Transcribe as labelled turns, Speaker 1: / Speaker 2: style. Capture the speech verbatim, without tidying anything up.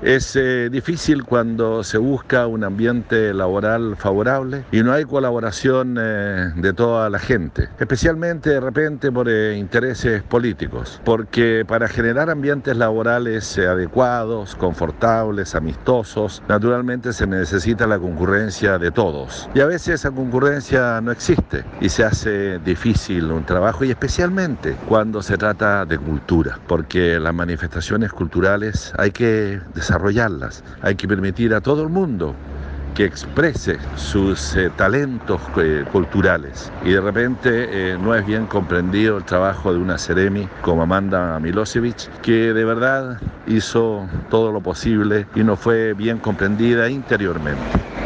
Speaker 1: Es eh, difícil cuando se busca un ambiente laboral favorable y no hay colaboración eh, de toda la gente, especialmente de repente por eh, intereses políticos, porque para generar ambientes laborales eh, adecuados, confortables, amistosos, naturalmente se necesita la concurrencia de todos. Y a veces esa concurrencia no existe y se hace difícil un trabajo, y especialmente cuando se trata de cultura, porque las manifestaciones culturales hay que desarrollarlas, hay que permitir a todo el mundo que exprese sus eh, talentos eh, culturales, y de repente eh, no es bien comprendido el trabajo de una Seremi como Amanda Milosevic, que de verdad hizo todo lo posible y no fue bien comprendida interiormente.